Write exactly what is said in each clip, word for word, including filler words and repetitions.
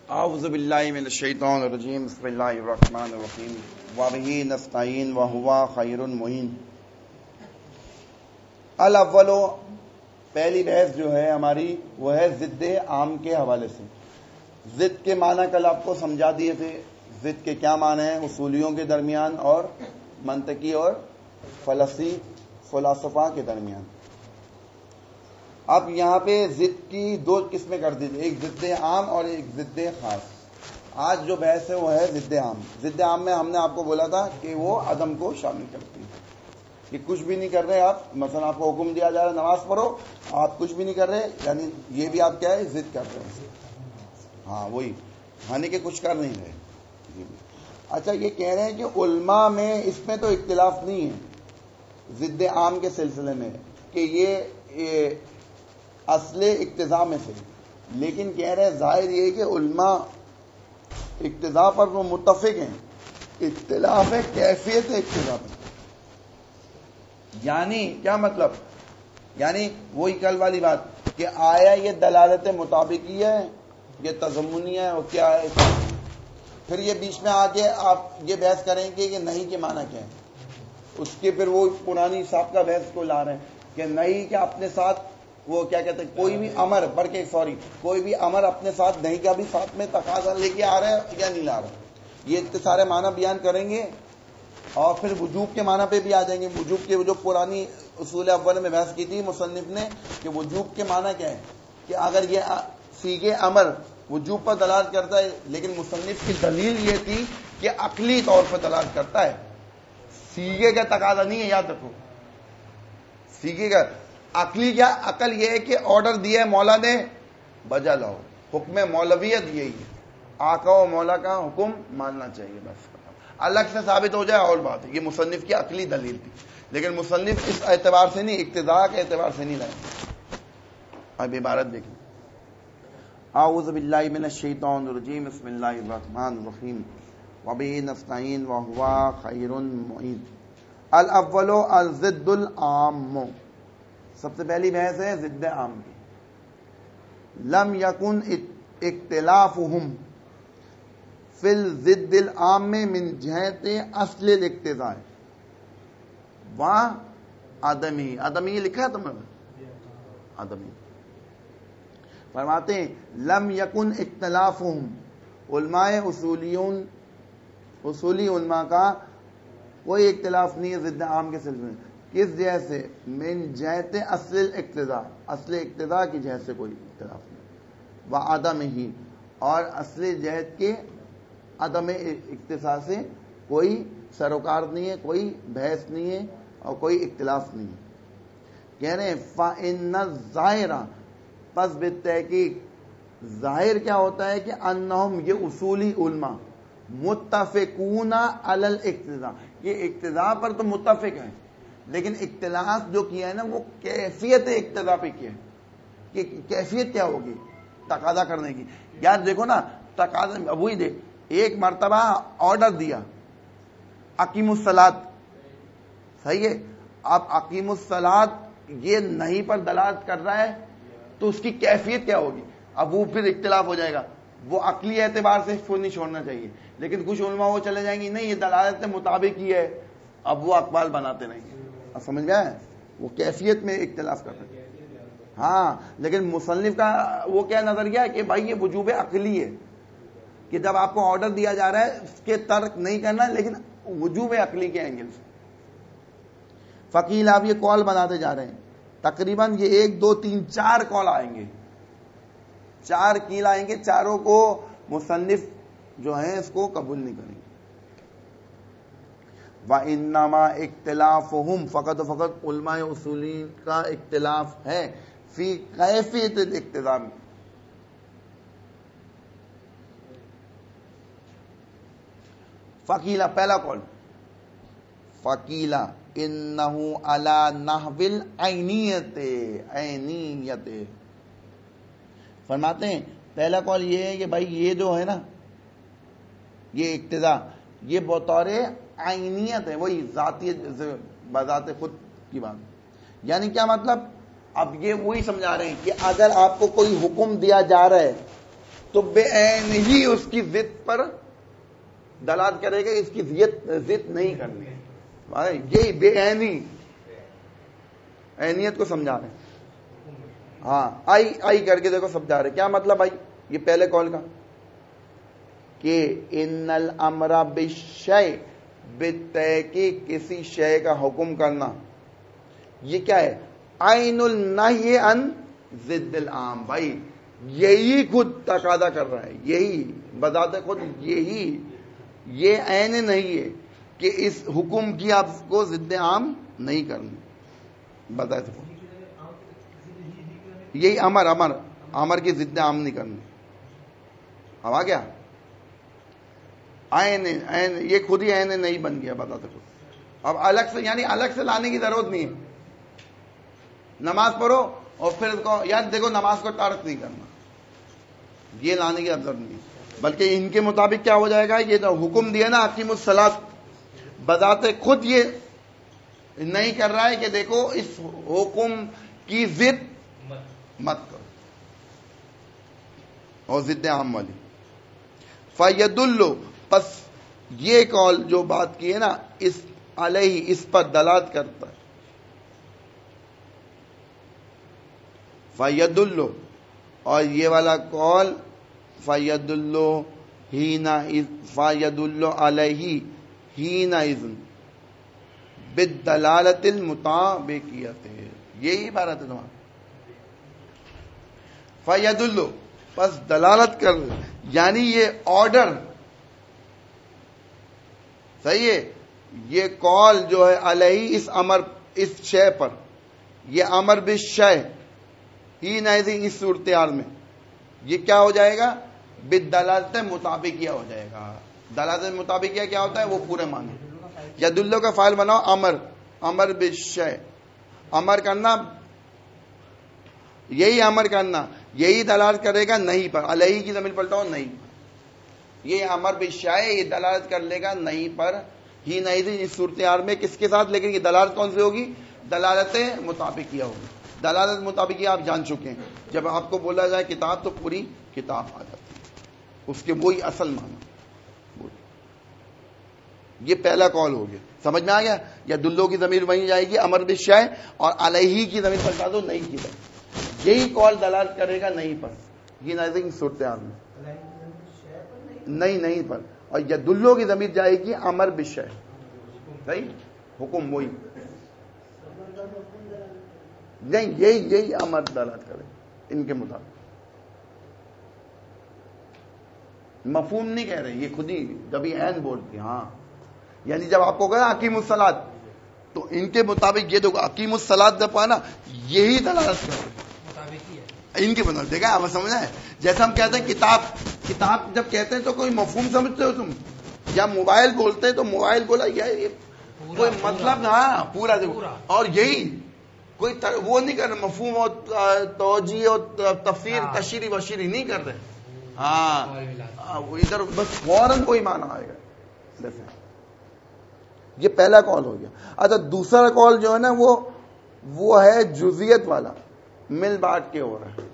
اعوذ باللہ من الشیطان الرجیم بسم اللہ الرحمن الرحیم وبہ نستعین وہو خیر المعین. الاول، پہلی بحث جو ہے ہماری وہ ہے ضد عام کے حوالے سے. ضد کے معنی کل آپ کو سمجھا دیے تھے. ضد کے کیا معنی ہیں اصولیوں کے درمیان اور منطقی اور فلسفی فلاسفہ کے درمیان. اب یہاں پہ ضد کی دو قسمیں کر دیجیے، ایک ضد عام اور ایک ضد خاص. آج جو بحث ہے وہ ہے ضد عام. ضد عام میں ہم نے آپ کو بولا تھا کہ وہ عدم کو شامل کرتی ہے کہ کچھ بھی نہیں کر رہے آپ. مثلا آپ کو حکم دیا جا رہا ہے نماز پڑھو، آپ کچھ بھی نہیں کر رہے، یعنی یہ بھی آپ کیا ہے ضد کر رہے ہیں. ہاں وہی یعنی کہ کچھ کر نہیں رہے. جی اچھا، یہ کہہ رہے ہیں کہ علماء میں اس میں تو اختلاف نہیں ہے ضد عام کے سلسلے میں کہ یہ, یہ اصل اقتضاء میں سے، لیکن کہہ رہے ہیں ظاہر یہ کہ علماء اقتضاء پر وہ متفق ہیں، اختلاف ہے کیفیت اقتضاء پر. یعنی کیا مطلب؟ یعنی وہی کل والی بات کہ آیا یہ دلالت مطابقی ہے، یہ تضمنی ہے اور کیا ہے. پھر یہ بیچ میں آگے آپ یہ بحث کریں گے کہ نہیں کے معنی کیا ہے. اس کے پھر وہ پرانی صاحب کا بحث کو لا رہے ہیں کہ نہیں کہ اپنے ساتھ وہ کیا کہتے ہیں کوئی بھی امر بڑھ کے سوری کوئی بھی امر اپنے ساتھ نہیں کا بھی ساتھ میں تقاضا لے کے آ رہا ہے یا نہیں لا رہا. یہ اتنے سارے معنی بیان کریں گے اور پھر وجوب کے معنی پہ بھی آ جائیں گے. وجوب کے جو پرانی اصول اول میں بحث کی تھی مصنف نے کہ وجوب کے معنی کیا ہے، کہ اگر یہ سیغے امر وجوب پر دلالت کرتا ہے، لیکن مصنف کی دلیل یہ تھی کہ عقلی طور پر دلالت کرتا ہے، سیغے کا تقاضا نہیں ہے. یاد رکھو سیغے کا عقلی کیا، عقل یہ ہے کہ آرڈر دیا ہے مولا نے بجا لاؤ. حکم مولویت یہی ہے، آقا و مولا کا حکم ماننا چاہیے. بس الگ سے ثابت ہو جائے اور بات ہے. یہ مصنف کی عقلی دلیل تھی، لیکن مصنف اس اعتبار سے نہیں، اقتضاء کے اعتبار سے نہیں لائے. اب عبارت دیکھیں. اعوذ باللہ من الشیطان الرجیم بسم اللہ الرحمن الرحیم وبہ نستعین وہو خیر المعین. الاول الضد العام. سب سے پہلی بحث ہے ضد عام کی. لم یکن اختلافہم فی الضد العام من جہت اصل الاقتضاء و عدمی. عدمی لکھا ہے تم نے؟ عدمی. فرماتے ہیں لم یکن اختلافہم، علماء اصولیون اصولی علماء کا کوئی اختلاف نہیں ہے ضد عام کے سلسلے میں. کس جہت سے؟ من جہت اصل اقتضاء، اصل اقتضاء کی جہت سے کوئی اختلاف نہیں. وعدم ہی، اور اصل جہت کے عدم اقتضاء سے کوئی سروکار نہیں ہے، کوئی بحث نہیں ہے اور کوئی اختلاف نہیں ہے. کہہ رہے ہیں فإن الظاہر، پس بالتحقیق ظاہر کیا ہوتا ہے کہ انہم، یہ اصولی علماء، متفقون علی الاقتضاء، یہ اقتضاء پر تو متفق ہیں، لیکن اختلاف جو کیا ہے نا وہ کیفیت اقتضاء پہ کیا ہے کہ کیفیت کیا ہوگی تقاضا کرنے کی. یار دیکھو نا تقاضا وہی دے، ایک مرتبہ آرڈر دیا اقیم الصلاۃ، صحیح ہے. اب اقیم الصلاۃ یہ نہیں پر دلالت کر رہا ہے تو اس کی کیفیت کیا ہوگی. اب وہ پھر اختلاف ہو جائے گا. وہ عقلی اعتبار سے اس کو نہیں چھوڑنا چاہیے، لیکن کچھ علماء وہ چلے جائیں گے نہیں یہ دلالت مطابق ہی ہے. اب وہ اقوال بناتے نہیں. اب سمجھ گئے؟ وہ کیفیت میں اختلاف کرتے ہیں. ہاں لیکن مصنف کا وہ کیا نظریہ ہے کہ بھائی یہ وجوب عقلی ہے کہ جب آپ کو آرڈر دیا جا رہا ہے اس کے ترک نہیں کرنا، لیکن وجوب عقلی کے اینگل سے. فقیل آپ یہ کال بناتے جا رہے ہیں، تقریباً یہ ایک دو تین چار کال آئیں گے، چار کیل آئیں گے، چاروں کو مصنف جو ہیں اس کو قبول نہیں کریں گے. وَإِنَّمَا اِخْتِلَافُهُمْ، فقط و فقط علماء اصولی کا اختلاف ہے فی کیفیت الاقتضاء میں. فقیلا پہلا قول، فقیلا انہو علی نحو العینیت، عینیت. فرماتے ہیں پہلا قول یہ ہے کہ بھائی یہ جو ہے نا یہ اقتضاء یہ بطور عینیت ہے، وہی ذاتی بذات خود کی بات. یعنی کیا مطلب؟ اب یہ وہی سمجھا رہے ہیں کہ اگر آپ کو کوئی حکم دیا جا رہا ہے تو بے عین ہی اس کی ضد پر دلالت کرے گا، اس کی ضد نہیں کرنی ہے. یہی بے عینی، عینیت کو سمجھا رہے ہیں. ہاں آئی آئی کر کے دیکھو سمجھا رہے کیا مطلب آئی. یہ پہلے قول کا کہ ان الامر بالشیء، بالتحقیق کسی شے کا حکم کرنا، یہ کیا ہے؟ عین النہی عن ضد العام. بھائی یہی خود تقاضا کر رہا ہے، یہی بذات خود یہی یہ عین نہیں ہے کہ اس حکم کی آپ کو ضد عام نہیں کرنی بذات خود. یہی امر امر امر کی ضد عام نہیں کرنی. اب آ گیا عین عین، یہ خود ہی عین نہیں بن گیا بذات خود. اب الگ سے یعنی الگ سے لانے کی ضرورت نہیں ہے. نماز پڑھو اور پھر اس کو یاد دیکھو نماز کو ترک نہیں کرنا، یہ لانے کی ضرورت نہیں، بلکہ ان کے مطابق کیا ہو جائے گا، یہ جو حکم دیا نا اقیم الصلاۃ، بذات خود یہ نہیں کر رہا ہے کہ دیکھو اس حکم کی ضد مت کرو اور ضد عام والی. فیدلو، پس یہ قول جو بات کی ہے نا اس علیہ، اس پر دلالت کرتا ہے. فیدلو، اور یہ والا قول فیدلو ہینا فیدلو علیہ ہینا اذن بالدلالت المطابقیت، یہی عبارت ہے تمہارا. فیدلو، پس دلالت کر، یعنی یہ آرڈر صحیح ہے. یہ قول جو ہے علیہ اس امر، اس شے پر، یہ امر بالشیء ہی نہیں، اس صورتحال میں یہ کیا ہو جائے گا؟ بالدلالت مطابقیہ ہو جائے گا. دلالت مطابقیہ کیا ہوتا ہے؟ وہ پورے معنی. یدلو کا فاعل بناؤ امر، امر بالشیء، امر کرنا، یہی امر کرنا، یہی دلالت کرے گا نہیں پر. علیہ کی ضمیر پلٹاؤ نہیں، یہ امر بالشیء یہ دلالت کر لے گا نہیں پر، ہی نہیں اس صورتحال میں. کس کے ساتھ؟ لیکن یہ دلالت کون سی ہوگی؟ دلالت مطابقیہ ہوگی. دلالت مطابقیہ آپ جان چکے ہیں، جب آپ کو بولا جائے کتاب تو پوری کتاب آ جاتی ہے، اس کے وہی اصل معنی. یہ پہلا قول ہو گیا، سمجھ میں آ گیا. یا دلو کی ضمیر وہیں جائے گی امر بالشیء، اور علیہ کی ضمیر پلٹا دو نہیں کی ضمیر، یہی قول دلالت کرے گا نہیں پر، یہ نہیں صورتحال میں نہیں نہیں پر. اور یا دلو کی ضمیر جائے گی امر بالشیء، صحیح حکم وہی نہیں، یہی یہی امر دلالت کرے ان کے مطابق. مفہوم نہیں کہہ رہے، یہ خود ہی جبھی عین بولتی. ہاں یعنی جب آپ کو کہا اقیم الصلاۃ تو ان کے مطابق یہ دیکھو اقیم الصلاۃ جب پانا یہی دلالت کرے ان کے مطابق. دیکھا آپ سمجھ آئے؟ جیسے ہم کہتے ہیں کتاب، کتاب جب کہتے ہیں تو کوئی مفہوم سمجھتے ہو تم، یا موبائل بولتے ہیں تو موبائل بولا یہ کوئی مطلب نہ پورا دیکھو. اور یہی کوئی وہ نہیں کر رہے مفہوم اور توجیہ اور تفسیر تشریح وشیری نہیں کر رہے. ہاں ادھر بس فوراً کوئی معنی آئے گا. جیسے یہ پہلا قول ہو گیا. اچھا دوسرا قول جو ہے نا وہ وہ ہے جزیت والا، مل بانٹ کے ہو رہا ہے.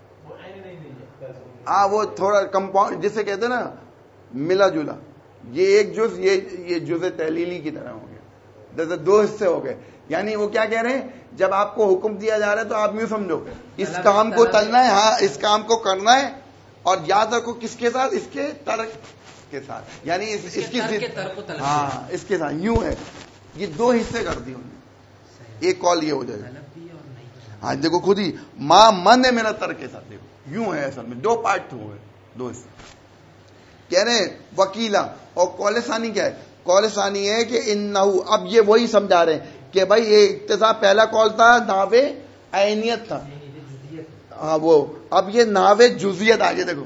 ہاں وہ تھوڑا کمپاؤنڈ جسے کہتے ہیں نا ملا جلا، یہ ایک جز یہ یہ جز تحلیلی کی طرح ہو گیا، جیسے دو حصے ہو گئے. یعنی وہ کیا کہہ رہے ہیں، جب آپ کو حکم دیا جا رہا ہے تو آپ یوں سمجھو اس کام کو تلنا ہے، ہاں اس کام کو کرنا ہے، اور یاد رکھو کس کے ساتھ؟ اس کے ترک کے ساتھ، یعنی اس, اس کی ضد، ہاں اس کے ساتھ یوں ہے. یہ دو حصے کر دی انہوں نے، ایک کال یہ ہو جائے گا. ہاں دیکھو خود ہی ماں من ہے میرا ترک کے ساتھ، دیکھو یوں ہے اصل میں دو پارٹ ہوئے، دو حصے. کہہ رہے وکیلا. اور قول ثانی کیا ہے؟ قول ثانی ہے کہ انہو، اب یہ وہی سمجھا رہے ہیں کہ بھائی یہ اقتضا پہلا قول تھا ناوے عینیت تھا، ہاں وہ اب یہ ناوے جزیت آگے. دیکھو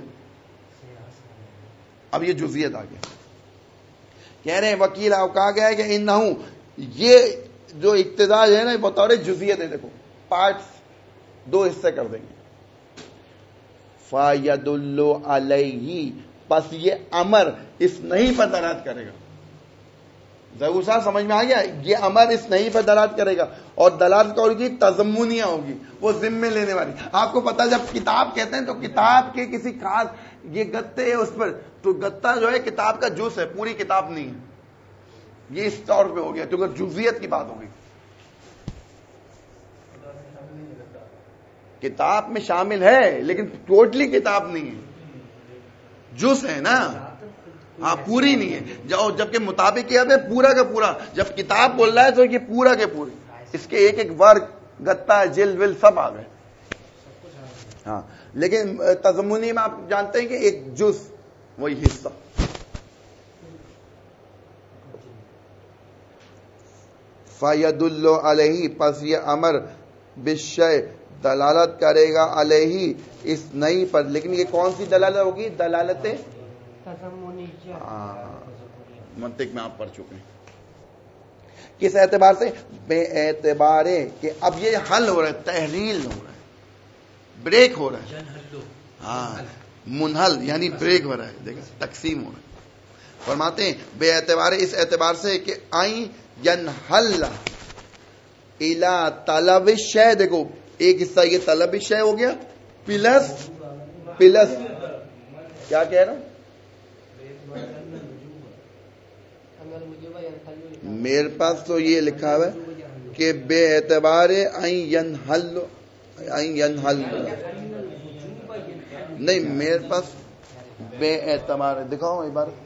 اب یہ جزیت آگے کہہ رہے ہیں وکیل اب کہا گیا ہے کہ انہو، یہ جو اقتضا ہے نا بطور جزیت ہے، دیکھو پارٹس دو حصے کر دیں گے. فَيَدُلُّ عَلَيْهِ، پس یہ امر اس نہیں پر دلالت کرے گا، ضرور صاحب سمجھ میں آ گیا. یہ امر اس نہیں پر دلالت کرے گا, اور دلالت کا ہوگی تضمنیہ ہوگی, وہ ذمے لینے والی. آپ کو پتا جب کتاب کہتے ہیں تو کتاب کے کسی خاص یہ گتے اس پر, تو گتا جو ہے کتاب کا جز ہے, پوری کتاب نہیں ہے. یہ اس طور پہ ہو گیا کیونکہ جزویت کی بات ہوگی. کتاب میں شامل ہے لیکن ٹوٹلی کتاب نہیں ہے, جز ہے نا, ہاں پوری نہیں ہے. جبکہ مطابق کیا ہے پورا کا پورا, جب کتاب بول رہا ہے تو یہ پورا کے پورے, اس کے ایک ایک ورگ گتا جلد ول سب آ گئے. ہاں لیکن تضمنی میں آپ جانتے ہیں کہ ایک جز وہی حصہ. فَيَدُلُّ عَلَيْهِ, پس یہ امر بالشیء دلالت کرے گا علیہ اس نئی پر. لیکن یہ کون سی دلالت ہوگی؟ دلالت منطق میں آپ پڑھ چکے ہیں. کس اعتبار سے؟ بے اعتبار کہ اب یہ حل ہو رہا ہے, تحلیل ہو رہا ہے, بریک ہو رہا ہے. ہاں منحل یعنی بریک ہو رہا ہے, دیکھا تقسیم ہو رہا ہے. فرماتے ہیں بے اعتبار اس اعتبار سے کہ آئیں ینحل الا طلب الشیء. دیکھو ایک حصہ یہ طلب الشیء ہو گیا, پلس پلس کیا کہہ رہا ہوں, میرے پاس تو یہ لکھا ہوا ہے کہ بے اعتبار این ینحل, این ینحل نہیں, میرے پاس بے اعتبار دکھاؤ عبارت.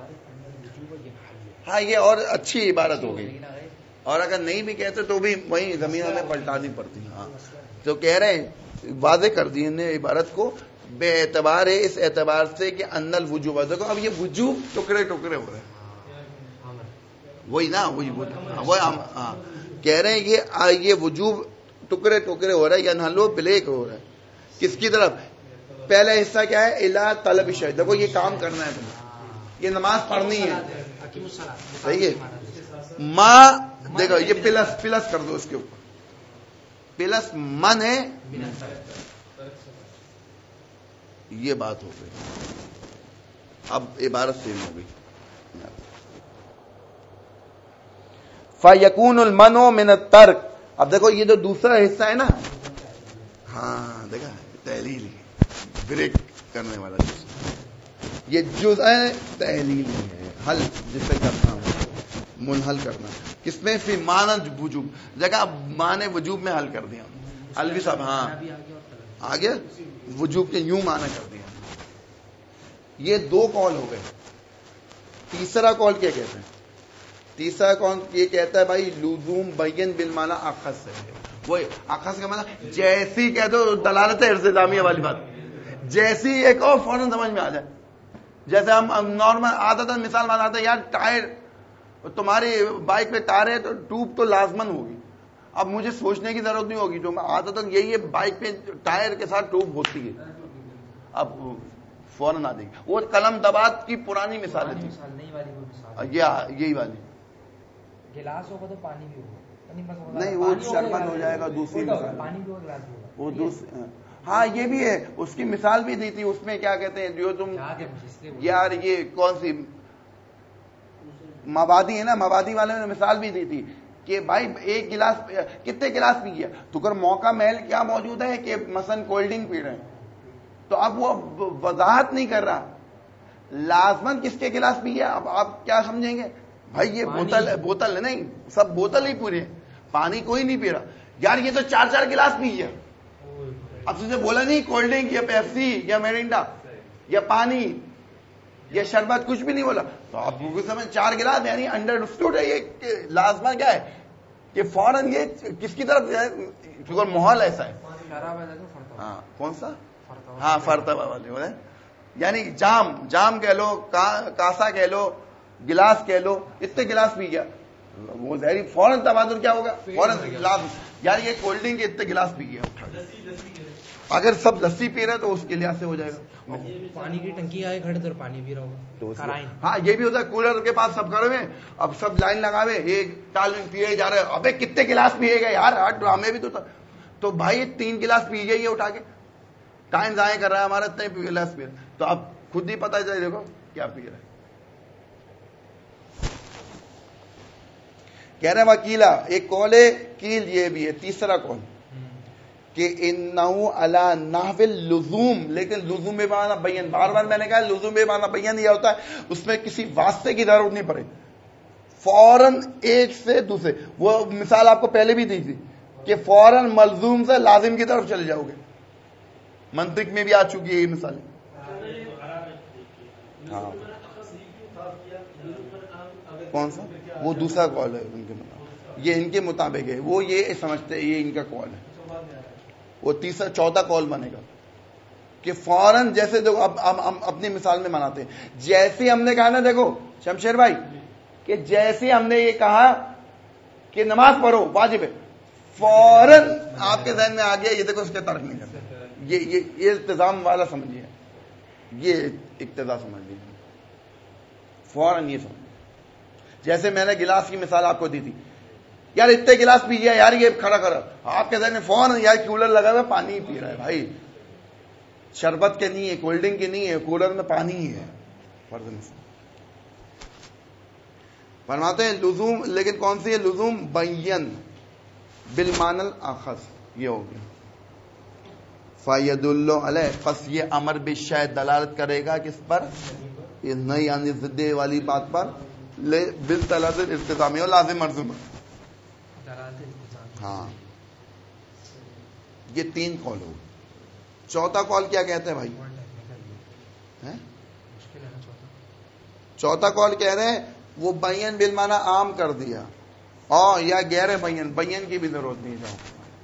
ہاں یہ اور اچھی عبارت ہو گئی, اور اگر نہیں بھی کہتے تو بھی وہی زمین ہمیں پلٹانی پڑتی. ہاں تو کہہ رہے ہیں واضح کر دی نے عبارت کو, بے اعتبار ہے اس اعتبار سے کہ ان الوجوب. دیکھو اب یہ وجوب ٹکڑے ٹکڑے ہو رہے ہیں, وہی نا وہی وہ ہاں کہہ رہے ہیں یہ یہ وجوب ٹکڑے ٹکڑے ہو رہا ہے, ینحلو بلیک ہو رہا ہے. کس کی طرف؟ پہلا حصہ کیا ہے؟ الا طلب الشیء. دیکھو یہ کام کرنا ہے تمہیں, یہ نماز پڑھنی ہے, صحیح ہے. ماں دیکھو یہ پلس پلس کر دو اس کے اوپر, پلس من ہے, یہ بات ہو گئی. اب عبارت سیم ہو گئی. فَيَكُونُ الْمَنْعُ مِنَ التَّرْكِ. اب دیکھو یہ جو دوسرا حصہ ہے نا, ہاں دیکھا تحلیل بریک کرنے والا جز, یہ جز ہے تحلیل ہے, حل جسے کرنا ہو منحل کرنا. کس میں؟ فی معنی وجوب, جگہ معنی وجوب میں حل کر دیا الوی صاحب. ہاں آگے وجوب کے یوں معنی کر دیا. یہ دو قول ہو گئے. تیسرا قول کیا کہتے ہیں؟ تیسرا قول یہ کہتا ہے بھائی لزوم بین بالمعنی اخذ سے. وہ اخذ کا معنی جیسی کہہ دو دلالت ارتزامیہ والی بات, جیسی ایک اور فوراً سمجھ میں آ جائے. جیسے ہم نارمل عادتاً مثال بناتے ہیں, یار ٹائر, تمہاری بائک پہ ٹائر ہے تو ٹیوب تو لازمن ہوگی. اب مجھے سوچنے کی ضرورت نہیں ہوگی, جو عادتاً یہی ہے بائک پہ ٹائر کے ساتھ ٹیوب ہوتی ہے. اب فوراً آ جائے گی. وہ قلم دبات کی پرانی مثالیں تھی, یہی والی. گلاس ہوگا تو پانی بھی ہوگا, نہیں وہ شربت ہو جائے گا. دوسری مثال پانی بھی ہوگا, وہ دوسری, ہاں یہ بھی ہے, اس کی مثال بھی دی تھی. اس میں کیا کہتے ہیں جو تم یار یہ کون سی مبادی ہے نا, مبادی والے نے مثال بھی دی تھی کہ بھائی ایک گلاس کتنے گلاس پی گیا, تو اگر موقع محل کیا موجود ہے کہ مثلا کولڈ ڈرنک پی رہے ہیں, تو اب وہ وضاحت نہیں کر رہا لازمن کس کے گلاس پی گیا. اب آپ کیا سمجھیں گے بھائی یہ بوتل بوتل ہے, نہیں سب بوتل ہی پوری ہے, پانی کوئی نہیں پی رہا. یار یہ تو چار چار گلاس پی گیا. اب تجھے بولا نہیں کولڈ ڈرنک یا پیپسی یا میرینڈا یا پانی یا شربت, کچھ بھی نہیں بولا, تو آپ کو سمجھ چار گلاس یعنی انڈرسٹوڈ ہے. یہ لازمہ کیا ہے کہ فوراً یہ کس کی طرف ہے, کیونکہ ماحول ایسا ہے. ہاں کون سا, ہاں فرتبہ والے ہو رہے, یعنی جام جام کہہ لو, کاسا کہہ لو, گلاس کہہ لو, اتنے گلاس پی گیا, وہ ظاہری فوراً تبادل کیا ہوگا, فوراً گلاس. یار یہ کولڈ ڈرنک اتنے گلاس پی گیا, اگر سب لسی پی رہے تو اس کے لحاظ سے ہو جائے گا. پانی کی ٹنکی آئے کھڑے تو پانی پی رہا ہوگا. ہاں یہ بھی ہوتا ہے, کولر کے پاس سب کھڑے ہوئے, اب سب لائن لگاوے, ایک ٹال پیے جا رہے, ابے کتنے گلاس پیے گئے یار, ہمیں بھی تو تھا. تو بھائی تین گلاس پی گئے یہ اٹھا کے, ٹائم ضائع کر رہا ہے ہمارا, اتنے گلاس پی. تو اب خود ہی پتا چلے دیکھو کیا پی رہا ہے. کہہ رہے ہیں وکیلا ایک قول ہے، کیل یہ بھی ہے تیسرا قول کہ انہو علی نحو اللزوم، لیکن لزوم بے معنی بیان، بار بار میں نے کہا لزوم بے معنی بیان یہ ہوتا ہے اس میں کسی واسطے کی ضرورت نہیں پڑے، فوراً ایک سے دوسرے. وہ مثال آپ کو پہلے بھی دی تھی کہ فوراً ملزوم سے لازم کی طرف چلے جاؤ گے، منطق میں بھی آ چکی ہے یہ مثال. ہاں کون سا؟ وہ دوسرا قول ہے ان کے مطابق، یہ ان کے مطابق ہے، وہ یہ سمجھتے یہ ان کا قول ہے. وہ تیسرا چوتھا قول بنے گا کہ فوراً جیسے دیکھو اب ہم اپنی مثال میں مناتے ہیں، جیسے ہم نے کہا نا دیکھو شمشیر بھائی کہ جیسے ہم نے یہ کہا کہ نماز پڑھو واجب ہے، فوراً آپ کے ذہن میں آ گیا یہ دیکھو اس کے ترک نہیں کرتے، یہ یہ یہ التزام والا سمجھیے، یہ اقتضا سمجھ لیجیے، فوراً یہ سمجھ. جیسے میں نے گلاس کی مثال آپ کو دی تھی، یار اتنے گلاس پیجیے یار یہ کھڑا کرو، آپ کے ذہن میں فوراً یار کولر لگا ہوا پانی ہی پی رہا ہے بھائی، شربت کے نہیں ہے، کولڈ ڈرنک کے نہیں ہے، کولر میں پانی ہی ہے. فرماتے ہیں لزوم، لیکن کون سی ہے لزوم بین بالمعنی الاخص، یہ ہو گیا. فَيَدُلُّ عَلَيْهِ، پس یہ امر بالشیء دلالت کرے گا کس پر؟ یہ نئی یعنی ضد والی بات پر، بالدلالت الالتزامی اور لازم مرزوم. ہاں یہ تین قول ہو. چوتھا قول کیا کہتے ہیں بھائی؟ چوتھا قول کہہ رہے ہیں وہ بین بالمعنی عام کر دیا، اور یا غیر بین، بین کی بھی ضرورت نہیں. جاؤ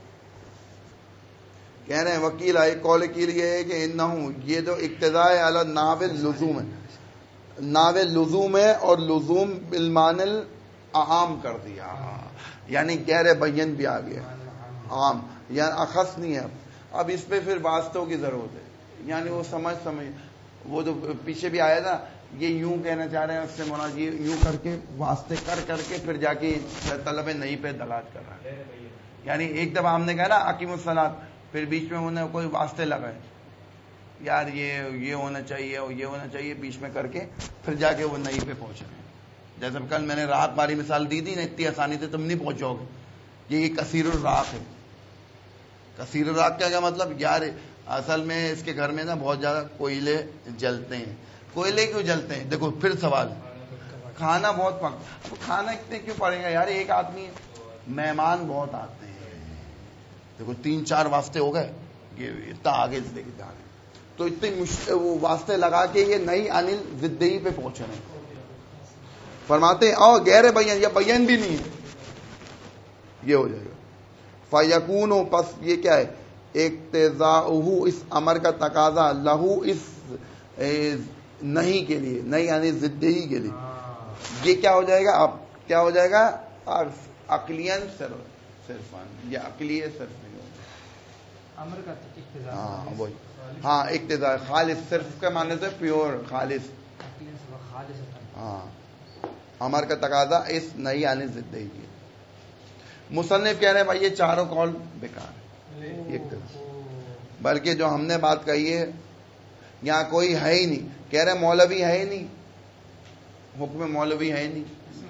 کہہ رہے ہیں وکیل ایک قول کی لیے ہے کہ انہو یہ جو اقتضاء علی نحو لزوم ہے، نحو لزوم ہے اور لزوم بالمعنی عام کر دیا، یعنی غیر بین بھی آ گیا، عام یعنی اخص نہیں ہے. اب اب اس پہ پھر واسطوں کی ضرورت ہے، یعنی وہ سمجھ سمجھ وہ جو پیچھے بھی آیا تھا یہ یوں کہنا چاہ رہے ہیں، اس سے مراد یہ یوں کر کے واسطے کر کر کے پھر جا کے طلب نئی پہ دلالت کر رہا ہے. یعنی ایک دفعہ ہم نے کہا نا اقیم الصلاۃ، پھر بیچ میں انہیں کوئی واسطے لگائے، یار یہ یہ ہونا چاہیے اور یہ ہونا چاہیے، بیچ میں کر کے پھر جا کے وہ نئی پہ پہنچ رہے ہیں. جیسے کل میں نے رات باری مثال دی تھی نا، اتنی آسانی سے تم نہیں پہنچو گے. یہ کثیر الراق ہے. کثیر الراق کا کیا مطلب؟ یار اصل میں اس کے گھر میں نا بہت زیادہ کوئلے جلتے ہیں. کوئلے کیوں جلتے ہیں؟ دیکھو پھر سوال، کھانا بہت پک، اب کھانا اتنے کیوں پڑے گا یار؟ ایک آدمی مہمان بہت آتے ہیں، دیکھو تین چار واسطے ہو گئے، یہ اتنا آگے لے کے جا رہے ہیں، تو اتنے وہ واسطے لگا کے یہ نئی انل زدہی پہ پہنچ رہے ہیں. فرماتے ہیں اور غیر بیان یا بیان بھی نہیں ہے، یہ ہو جائے گا. فیکون، پس یہ کیا ہے؟ اقتضاؤہ، اس امر کا تقاضا، لہو اس نہیں کے لیے، نہیں یعنی زدہی کے لیے، یہ کیا ہو جائے گا؟ اب کیا ہو جائے گا؟ عقلین صرفان، یا عقلی صرف نہیں ہوگا، امر کا اقتضاء. ہاں وہی، ہاں اقتضاء خالص، صرف کے معنی سے پیور خالص. ہاں امر کا تقاضا اس نہیں یعنی زدہی کی. مصنف کہہ رہے ہیں بھائی یہ چاروں قول بیکار ہے، بلکہ جو ہم نے بات کہی ہے یہاں کوئی ہے ہی نہیں. کہہ رہے مولوی ہے ہی نہیں، حکم مولوی ہے ہی نہیں،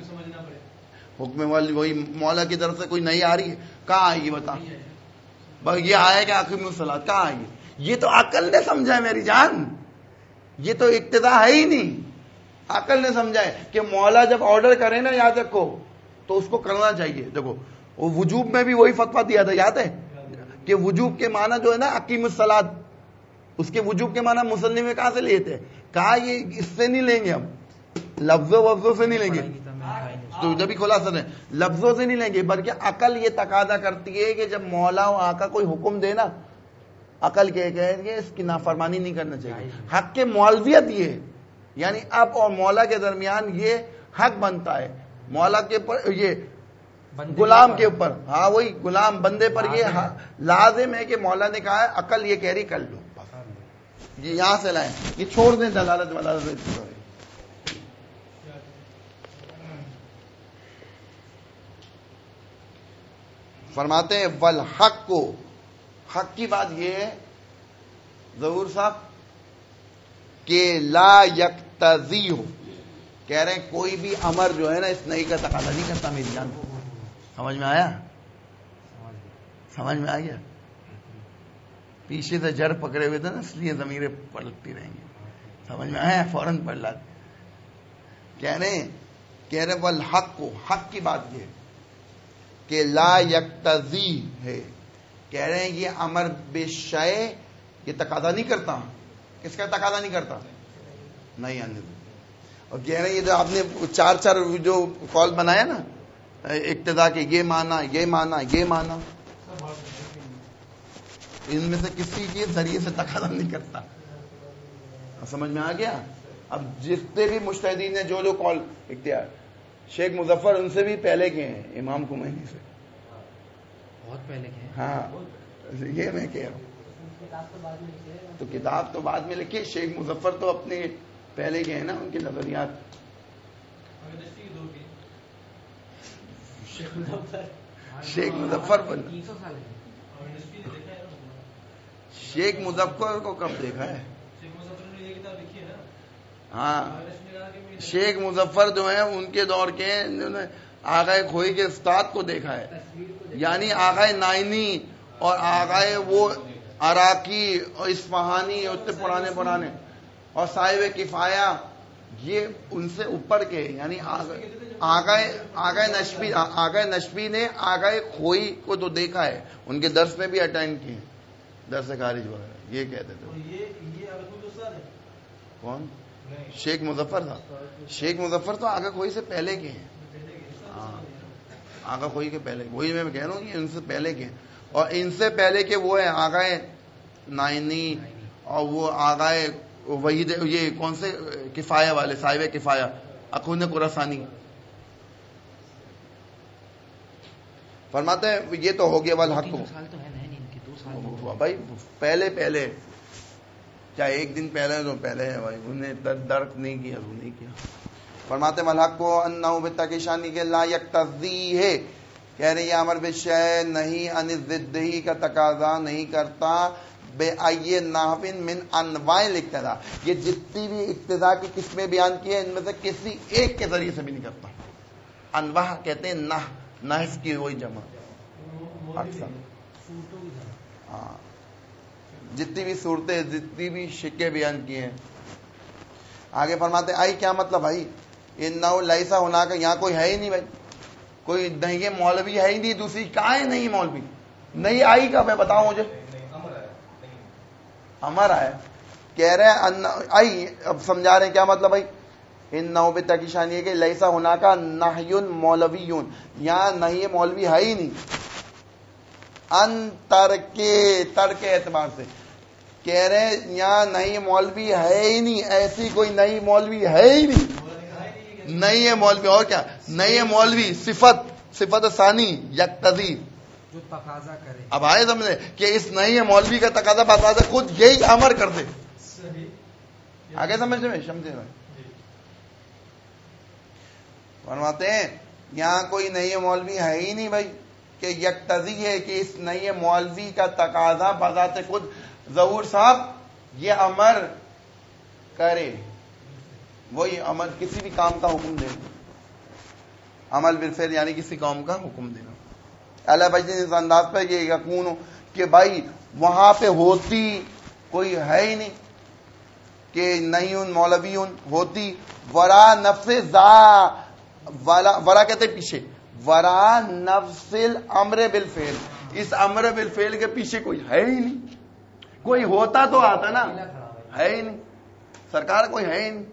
حکم مولوی وہی مولا کی طرف سے کوئی نہیں آ رہی ہے. کہاں آئے گی بتا؟ بس یہ آئے کہ اقیم الصلاۃ، کہاں آئے گی؟ یہ تو عقل نے سمجھا ہے میری جان، یہ تو اقتضاء ہے ہی نہیں. عقل نے سمجھا ہے کہ مولا جب آرڈر کرے نا یاد رکھو تو اس کو کرنا چاہیے. دیکھو وہ وجوب میں بھی وہی فتویٰ دیا تھا، یاد ہے کہ وجوب کے معنی جو ہے نا اقیم الصلاۃ، اس کے وجوب کے معنی مسلم میں کہاں سے لیے تھے؟ کہا یہ اس سے نہیں لیں گے، ہم لفظوں وفظوں سے نہیں لیں گے، تو جب بھی خلاصہ ہے لفظوں سے نہیں لیں گے، بلکہ عقل یہ تقاضا کرتی ہے کہ جب مولا و آقا کوئی حکم دے نا، عقل کے کہیں گے اس کی نافرمانی نہیں کرنا چاہیے. حق کے مولویت یہ، یعنی اب اور مولا کے درمیان یہ حق بنتا ہے، مولا کے پر یہ غلام کے اوپر، ہاں وہی غلام بندے پر یہ لازم ہے کہ مولا نے کہا ہے عقل یہ کہہ رہی کر لو. یہ یہاں سے لائیں، یہ چھوڑ دیں دلالت ولالت. فرماتے ہیں والحق کو، حق کی بات یہ ہے ظہور صاحب کہ لا یقتضی ہو، کہہ رہے ہیں کوئی بھی امر جو ہے نا اس نئی کا تقاضا نہیں کرتا میری جان. سمجھ میں آیا؟ سمجھ میں آ گیا؟ پیچھے سے جڑ پکڑے ہوئے تھے نا، اس لیے ضمیریں پلٹتی رہیں گی. سمجھ میں آیا؟ فوراً پڑھ لاتے. کہہ رہے کہہ رہے والحق کو، حق کی بات یہ کہ لا یقتضی ہے. کہہ رہے ہیں یہ امر بالشیء یہ تقاضا نہیں کرتا. کس کا تقاضا نہیں کرتا؟ نہیں آنے. اور کہہ رہے ہیں یہ جو آپ نے چار چار جو قول بنایا نا اقتضا کے، یہ مانا یہ مانا یہ مانا، ان میں سے کسی کے ذریعے سے تقاضا نہیں کرتا. سمجھ میں آ گیا؟ اب جتنے بھی مجتہدین نے جو جو قول اختیار، شیخ مظفر ان سے بھی پہلے کے ہیں، امام خمینی سے بہت پہلے کے ہیں. ہاں یہ میں کہہ رہا ہوں. تو کتاب تو بعد میں لکھی، شیخ مظفر تو اپنے پہلے کے ہیں نا، ان کے نظریات. شیخ مظفر بن شیخ مظفر کو کب دیکھا ہے؟ ہاں شیخ مظفر جو ہیں ان کے دور کے، انہوں نے آغائے کھوئی کے استاد کو دیکھا ہے، یعنی آغائے نائنی اور آغائے وہ عراقی اور اصفہانی اتنے پرانے پرانے اور صاحب کفایہ، یہ ان سے اوپر کے، یعنی آغائے آغائے نشبی آغائے نشبی نے آغائے کھوئی کو تو دیکھا ہے، ان کے درس میں بھی اٹینڈ کیے، درس خارج وغیرہ. یہ کہتے تھے. کون؟ شیخ مظفر تھا. شیخ مظفر تو آغا کھوئی سے پہلے کے ہیں. ہاں آغا کھوئی کے پہلے، وہی میں کہہ رہا ہوں کہ ان سے پہلے کے ہیں. اور ان سے پہلے کے وہ ہیں آغائے نائنی اور وہ آغائے وحید، یہ کون سے کفایہ والے، صاحب کفایہ اخون خراسانی. فرماتے ہیں یہ تو ہو گیا والحق کو. بھائی پہلے پہلے چاہے ایک دن پہلے تو پہلے ہے بھائی، انہیں درک نہیں کیا تو نہیں کیا. فرماتے والحق کو انہو بتقیشانی کے لا یقتضی ہے. کہہ رہے یہ امر بالشیء نہیں، ان ضدہی کا تقاضا نہیں کرتا، بے ای نحو من انواع الاقتضاء، یہ جتنی بھی اقتضاء کی قسمیں بیان کی ہیں ان میں سے کسی ایک کے ذریعے سے بھی نہیں کرتا. انواع کہتے ہیں نح نحس کی وہی جمع اکثر. ہاں جتنی بھی صورتیں، جتنی بھی شکے بیان کیے ہیں. آگے فرماتے آئی کیا مطلب بھائی؟ انہو لیسا ہونا کا، یہاں کوئی ہے ہی نہیں بھائی، کوئی نہیں مولوی ہے ہی نہیں. دوسری کہاں ہے نہیں مولوی؟ نہیں آئی کا میں بتاؤں مجھے. امر ہے. کہہ رہے ہیں آئی، اب سمجھا رہے ہیں کیا مطلب بھائی؟ انہو بتقیشانی ہے کہ لیسا ہونا کا نحی مولویون، یہاں نہیں مولوی ہے ہی نہیں. ان ترکے ترک اعتبار سے کہہ رہے ہیں یہاں نہیں مولوی ہے ہی نہیں، ایسی کوئی نئی مولوی ہے ہی نہیں. نہیں ہے مولوی، اور کیا نہیں ہے مولوی، صفت صفت ثانی یقتضی جو تقاضا کرے. اب آئے سمجھے کہ اس نہیں ہے مولوی کا تقاضا بتا دے، خود یہی امر کر دے. آگے سمجھتے میں سمجھے میں فرماتے ہیں یہاں کوئی نئی مولوی ہے ہی نہیں بھائی کہ یقتضی ہے کہ اس نئی مولوی کا تقاضا بذات خود ظہور صاحب یہ امر کرے. وہی عمل کسی بھی کام کا حکم دینا، عمل بالفعل یعنی کسی کام کا حکم دینا. اللہ بھائی اس انداز پہ یہ یقین کہ بھائی وہاں پہ ہوتی کوئی ہے ہی نہیں کہ نہیں ان مولوی ہوتی. ورا نفس زا ورا کہتے پیچھے، ورا نفس الامر بالفعل، اس امر بالفعل کے پیچھے کوئی ہے ہی نہیں. کوئی ہوتا تو آتا نا، ہے ہی نہیں، سرکار کوئی ہے ہی نہیں.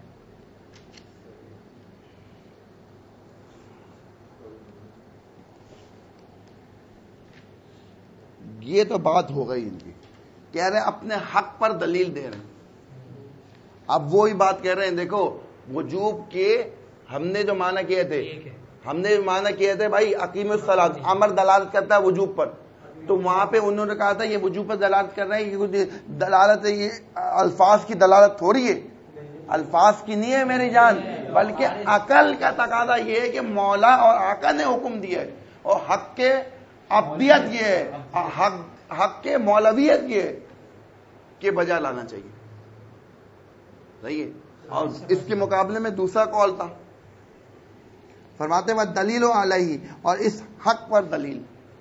یہ تو بات ہو گئی ان کی. کہہ رہے ہیں اپنے حق پر دلیل دے رہے ہیں. اب وہی بات کہہ رہے ہیں دیکھو وجوب کے ہم نے جو معنی کیے تھے، ہم نے معنی کیے تھے بھائی اقیم الصلاۃ، امر دلالت کرتا ہے وجوب پر، تو وہاں پہ انہوں نے کہا تھا یہ وجوب پر دلالت کر رہے ہیں، یہ کچھ دلالت ہے، یہ الفاظ کی دلالت تھوڑی ہے، الفاظ کی نہیں ہے میری جان، بلکہ عقل کا تقاضا یہ ہے کہ مولا اور آقا نے حکم دیا ہے، اور حق کے عبدیت یہ ہے، حق حق کے مولویت یہ ہے کہ بجا لانا چاہیے. صحیح ہے. اور اس کے مقابلے میں دوسرا قول تھا فرماتے ہیں دلیل علیہ، اور اس حق پر دلیل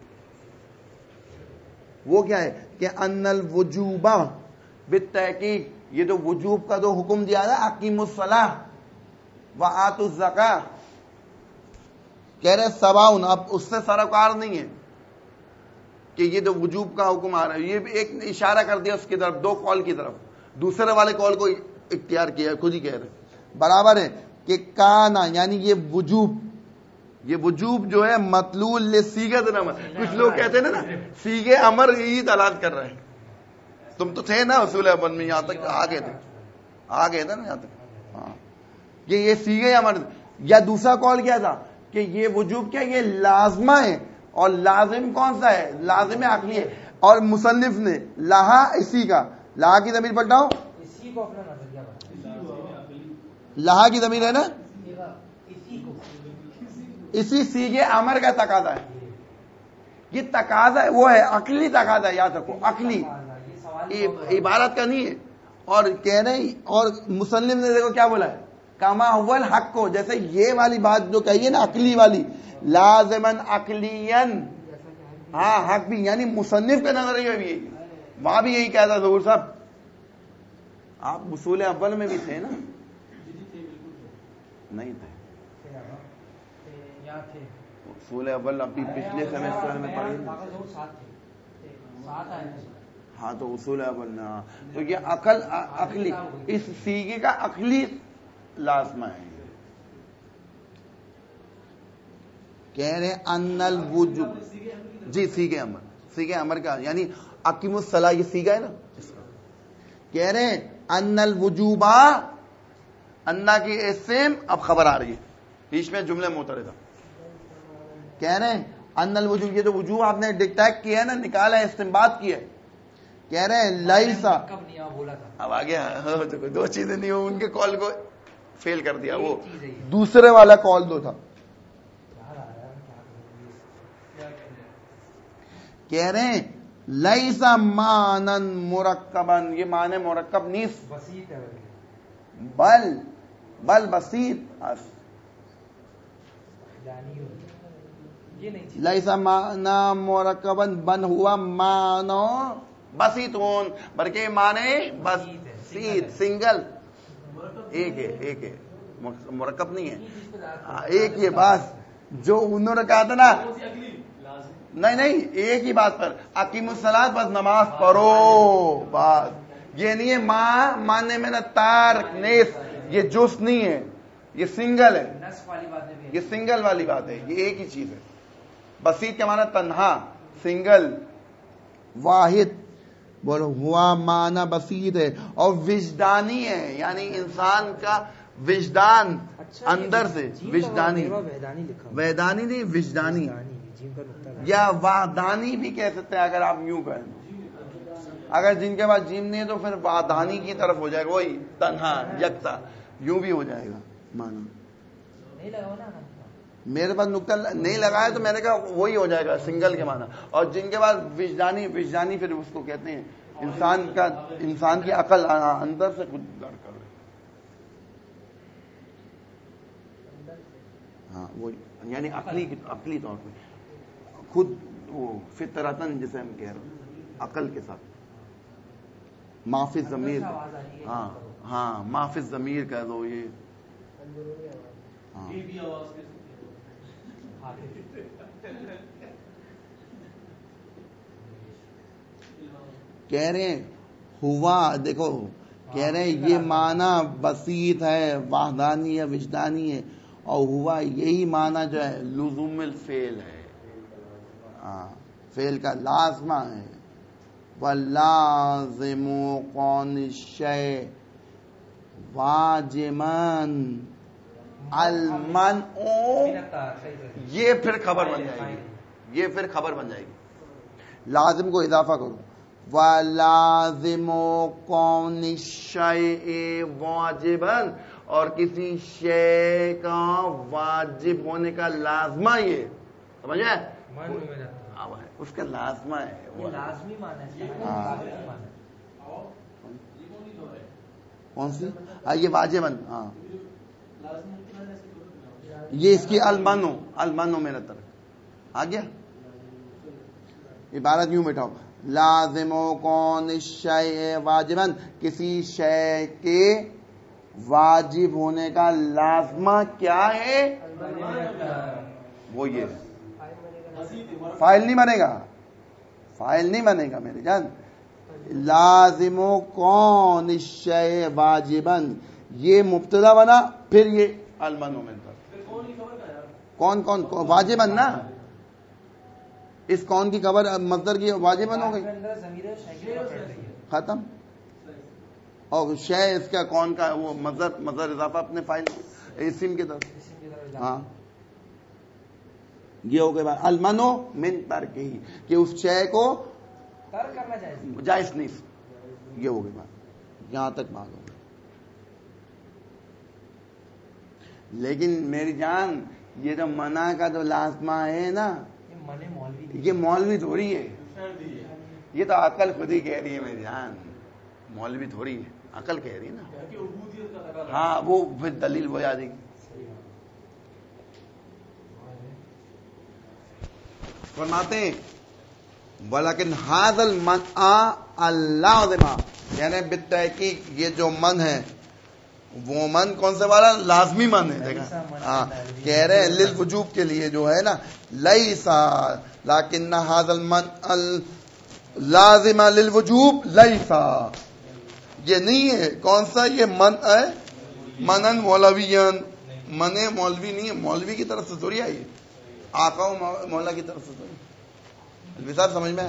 وہ کیا ہے کہ ان الوجوب بالتحقیق، یہ جو وجوب کا جو حکم دیا ہے اقیموا الصلاۃ وآتوا الزکاۃ، کہہ رہے سواؤن، اب اس سے سروکار نہیں ہے کہ یہ جو وجوب کا حکم آ رہا ہے، یہ ایک اشارہ کر دیا اس کی طرف، دو قول کی طرف، دوسرے والے قول کو اختیار کیا ہے، خود ہی کہہ رہے برابر ہے کہ کانا، یعنی یہ وجوب، یہ وجوب جو ہے مطلول لصیغۃ الامر، کچھ لوگ کہتے ہیں نا صیغہ امر ہی دلالت کر رہے ہیں، تم تو تھے نا اصول اول میں، یہاں تک آ گئے تھے آ گئے تھے نا یہاں تک، ہاں کہ یہ صیغہ امر، یا دوسرا قول کیا تھا کہ یہ وجوب کیا یہ لازمہ ہے، اور لازم کون سا ہے؟ لازم عقلی ہے، اور مصنف نے لہا اسی کا، لہا کی ضمیر پلٹاؤ، اسی کو اپنا نظریہ بنا، لہا کی ضمیر ہے نا، اسی کو، اسی صیغہ امر کا تقاضا ہے، یہ تقاضا ہے، وہ ہے عقلی تقاضا، یاد رکھو عقلی، عبارت کا نہیں ہے، اور کہہ رہے، اور مصنف نے دیکھو کیا بولا ہے، کما اول حق کو، جیسے یہ والی بات جو کہی ہے نا عقلی والی، لازمن عقلین، ہاں حق بھی، یعنی مصنف کے نظریے بھی یہی، وہاں بھی یہی کہتا ظہور صاحب، آپ اصول اول میں بھی تھے نا؟ نہیں تھے اصول اول ابھی پچھلے سیمسٹر میں پڑھی، ہاں تو اصول اول نا، تو یہ عقل عقلی، اس سیغے کا عقلی لازمہ ہے، کہہ رہے ان الوجوب، جی سیغہ امر، سیغہ امر کا یعنی اقیموا الصلاۃ، یہ سیغہ ہے نا اس کا، کہہ رہے ان الوجوبا، انا کی اسم، اب خبر آ رہی ہے بیچ میں جملے معترضہ، کہہ رہے ہیں ان الوجوب، یہ جو وجوب آپ نے ڈکٹیکٹ کیا ہے نا، نکالا ہے، استنباط کیا ہے، کہہ رہے ہیں لیسا، اب آگے دو چیزیں نہیں ہو، ان کے کال کو فیل کر دیا، وہ دوسرے والا کال دو تھا، کہہ رہے ہیں لیسا مانن مرکبن، یہ معنی مرکب نیس، بل بل بسیط، لیسا مانا مرکبن، بن ہوا مانو بسیطون، بلکہ مانے بسیط، سنگل، ایک ہے، ایک ہے، مرکب نہیں ہے، ایک یہ بات جو انہوں نے کہا تھا نا، نہیں نہیں ایک ہی بات پر، اقیموا الصلاۃ، بس نماز پڑھو، بات یہ نہیں ہے، ماں ماننے میں نا تارک نیس، یہ جز نہیں ہے، یہ سنگل ہے، یہ سنگل والی بات ہے، یہ ایک ہی چیز ہے، بسیط کا معنی تنہا، سنگل، واحد، بولو ہوا معنی بسیط ہے، اور وجدانی ہے، یعنی انسان کا وجدان اندر سے، وجدانی، ویدانی نہیں وجدانی، یا وحدانی بھی کہہ سکتے ہیں اگر آپ یوں کہیں، اگر جن کے پاس جیم نہیں ہے تو پھر وحدانی کی طرف ہو جائے گا، وہی تنہا یکتا، یوں بھی ہو جائے گا معنی، میرے پاس نقطہ نہیں لگایا تو میں نے کہا وہی ہو جائے گا سنگل کے معنی، اور جن کے بعد وجدانی، وجدانی پھر اس کو کہتے ہیں انسان کا، انسان کی عقل اندر سے خود در کر رہے، ہاں وہ یعنی عقلی عقلی طور پہ خود وہ فطرتن جسے ہم کہہ رہے ہیں، عقل کے ساتھ، معافی ضمیر، ہاں ہاں معافی ضمیر کہہ دو، یہ ہاں کہہ رہے ہیں ہوا، دیکھو کہہ رہے ہیں یہ معنی بسیط ہے، وحدانی ہے، وجدانی ہے، اور ہوا یہی معنی جو ہے لزوم الفعل ہے، ہاں فعل کا لازمہ ہے، واللازم قون الشیء واجمن المنع، یہ پھر خبر بن جائے گی، یہ پھر خبر بن جائے گی، لازم کو اضافہ کرو، واللازم قون الشیء واجبن، اور کسی شے کا واجب ہونے کا لازمہ، یہ سمجھ ہے، اس کا لازمہ ہے، وہ لازمی معنی ہے، کون سی، ہاں یہ واجبن، ہاں یہ اس کی المنو المنو میرا طرف آ گیا. عبارت یوں بیٹھاؤ لازم و کون الشیء واجباً کسی شے کے واجب ہونے کا لازمہ کیا ہے وہ یہ فاعل نہیں بنے گا فاعل نہیں بنے گا میرے جان. لازم و کون الشیء واجباً یہ مبتدا بنا پھر یہ المنو میں کون کون واجباً نا اس کون کی خبر مصدر کی واجباً ہو گئی ختم. اور شے اس کا کون کا وہ مصدر مصدر اضافہ اپنے فائل اسم کی طرف ہاں یہ ہو گیا. المنو من ترک ہی کہ اس شے کو ترک کرنا جائز جائز نہیں. یہ ہو گئی بات یہاں تک بات ہو گئی. لیکن میری جان یہ جو منع کا جو لازمہ ہے نا یہ مولوی تھوڑی ہے یہ تو عقل خود ہی کہہ رہی ہے میری جان مولوی تھوڑی ہے عقل کہہ رہی ہے نا. ہاں وہ پھر دلیل وہ یاد ہے فرماتے ہیں ولیکن ھذا المنع اللازم یعنی بالتحقیق یہ جو من ہے وہ من کون سے والا لازمی من ہے. دیکھا ہاں کہہ رہے ہیں للوجوب کے لیے جو ہے نا لیسا لیکن ھذا المنع لازم للوجوب لیسا یہ نہیں ہے کون سا یہ من ہے منن مولویان من مولوی نہیں ہے مولوی کی طرف سے تھوڑی آئی آقا و مولا کی طرف سے تھوڑی. الوصال سمجھ میں ہے.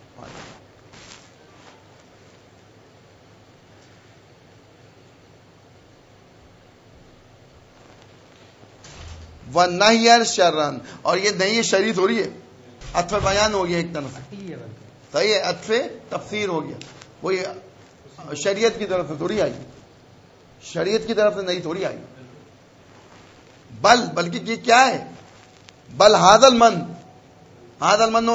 وَنَهْيَ شَرًّا اور یہ نہیں شریعت ہو رہی ہے عطف بیان ہو گیا ایک طرف سے صحیح ہے عطف تفسیر ہو گیا وہ یہ شریعت کی طرف سے تھوڑی آئی شریعت کی طرف سے نہیں تھوڑی آئی بل بلکہ یہ کیا ہے بل ھذا المن ھذا المن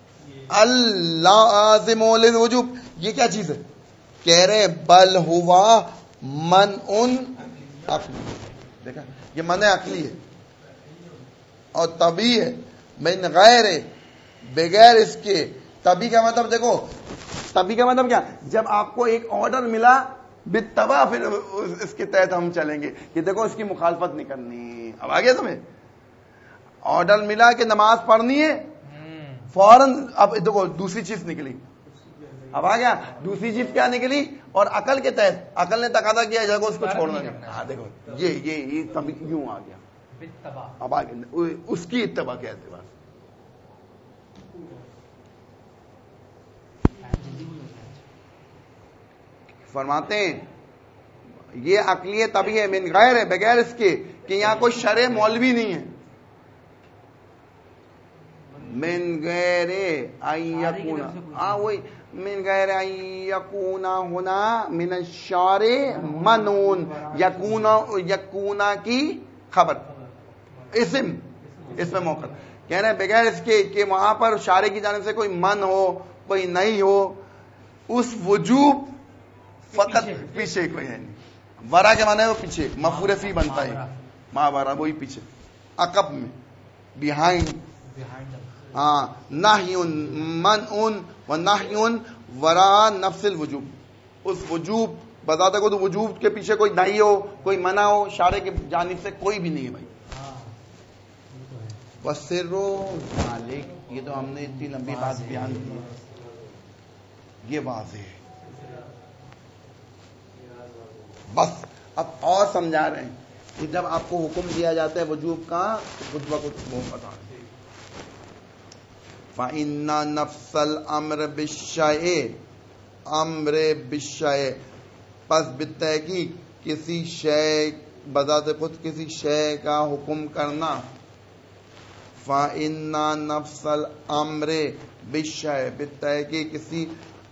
اللازم للوجوب یہ کیا چیز ہے کہہ رہے بل ہوا منع عقلی. دیکھا یہ منع عقلی ہے اور طبیعی ہے من غیر بغیر اس کے. طبیعی کا مطلب دیکھو طبیعی کا مطلب کیا جب آپ کو ایک آرڈر ملا بالتبع پھر اس کے تحت ہم چلیں گے کہ دیکھو اس کی مخالفت نہیں کرنی. اب آ گیا تمہیں آرڈر ملا کہ نماز پڑھنی ہے فوراً اب دیکھو دوسری چیز نکلی اب آ گیا دوسری چیز کیا نکلی اور عقل کے تحت عقل نے تقاضا کیا جگہ اس کو چھوڑنا نہیں. ہاں دیکھو یہ یہ طبیعی یوں آ گیا اب آگے اس کی اتباع کے اعتبار فرماتے ہیں یہ عقلی طبیعی ہے من غیر ہے بغیر اس کے کہ یہاں کوئی شرع مولوی نہیں ہے. من غیر ایکون ہاں وہی من غیر ایکون ہونا من الشارع منون یکون یکون کی خبر اسم اس میں موقع کہہ رہے ہیں بغیر اس کے کہ وہاں پر شارع کی جانب سے کوئی من ہو کوئی نہیں ہو اس وجوب فقط پیچھے کوئی ہے نہیں. ورا کے معنی وہ پیچھے مفعول فی بنتا ہے ما ورا وہی پیچھے عقب میں بیہائنڈ ہاں نہی منع و نہی ورا نفس الوجوب اس وجوب بذات خود وجوب کے پیچھے کوئی نہیں ہو کوئی منع ہو شارع کی جانب سے کوئی بھی نہیں ہے بھائی. وسرو مالک یہ تو ہم نے اتنی لمبی بات بیان کی یہ واضح ہے بس اب اور سمجھا رہے ہیں کہ جب آپ کو حکم دیا جاتا ہے وجوب کا تو خود بخود وہ بتا دیں فَإِنَّ نَفْسَ الْأَمْرِ بِالشَّيْءِ امر بالشیء پس بالتحقیق کسی شے بذات خود کسی شے کا حکم کرنا فَإِنَّ نَفْسَ الْأَمْرِ بِالشَّيْءِ بالتحقیق کسی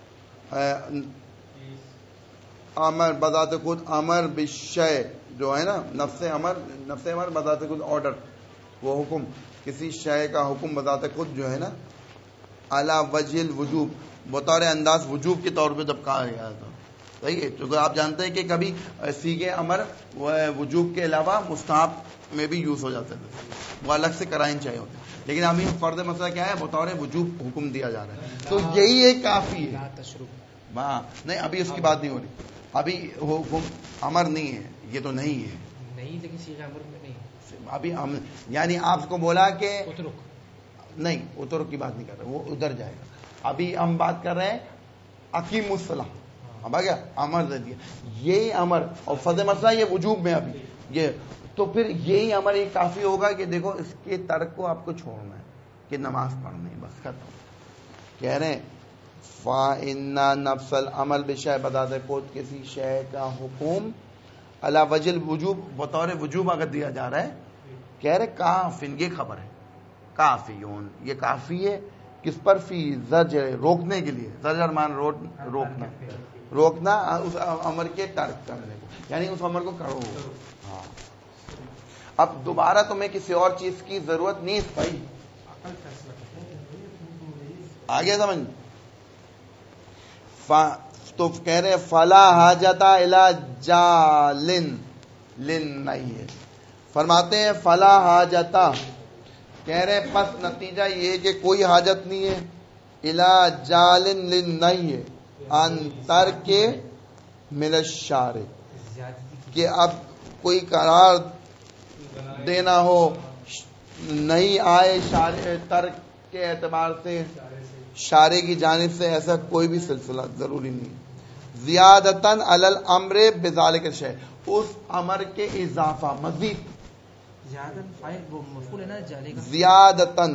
امر بذات خود امر بالشیء جو ہے نا نفس امر نفس امر بذات خود آرڈر وہ حکم کسی شے کا حکم بذات خود جو ہے نا علی وجہ الوجوب بطور انداز وجوب کے طور پہ جب کہا گیا تھا صحیح ہے. چونکہ آپ جانتے ہیں کہ کبھی سیغے امر وجوب کے علاوہ مستحب میں بھی یوز ہو جاتے تھے, وہ الگ سے کرائن چاہیے ہوتے, لیکن ابھی فرض مسئلہ کیا ہے, بطور وجوب حکم دیا جا رہا ہے, تو یہی ایک کافی ہے. ہاں نہیں, ابھی اس کی بات نہیں ہو رہی, ابھی حکم امر نہیں ہے, یہ تو نہیں ہے, نہیں, لیکن سیغہ امر میں نہیں ابھی ہم یعنی آپ کو بولا کہ اترک نہیں, اترک کی بات نہیں کر رہے, وہ ادھر جائے گا. ابھی ہم بات کر رہے ہیں اقیم الصلاۃ, اب آ گیا امر دے دیا, یہی امر, اور فضل مسئلہ یہ وجوب میں ابھی یہ, تو پھر یہی امر یہ کافی ہوگا کہ دیکھو اس کے ترک کو آپ کو چھوڑنا ہے کہ نماز پڑھنی, بس ختم. کہہ رہے ہیں فَإِنَّ نَفْسَ الْعَمَلِ بِشَيْءٍ, بتاتے خود کسی شے کا حکم علی وجہ الوجوب, بطور وجوب اگر دیا جا رہا ہے, کہہ رہے کافن, یہ خبر ہے کافیون, یہ کافی ہے کس پر, فی زجر, روکنے کے لیے, زجر مان روکنا, روکنا اس امر کے ترک کرنے کو, یعنی اس امر کو کرو. ہاں, اب دوبارہ تمہیں کسی اور چیز کی ضرورت نہیں اس بھائی, آگے سمجھ. تو کہہ رہے فلا حاجت الی جالن لن, نہیں ہے, فرماتے ہیں فلا حاجتا, کہہ رہے پس نتیجہ یہ کہ کوئی حاجت نہیں ہے, الی جالن لن, نہیں ہے, انتر کے من الشارع, کہ اب کوئی قرار دینا ہو نہیں آئے شارع ترک کے اعتبار سے, شارع کی جانب سے, ایسا کوئی بھی سلسلہ ضروری نہیں. زیادتاً علی الامر بذالک الشیء, اس امر کے اضافہ, مزید, زیادتاً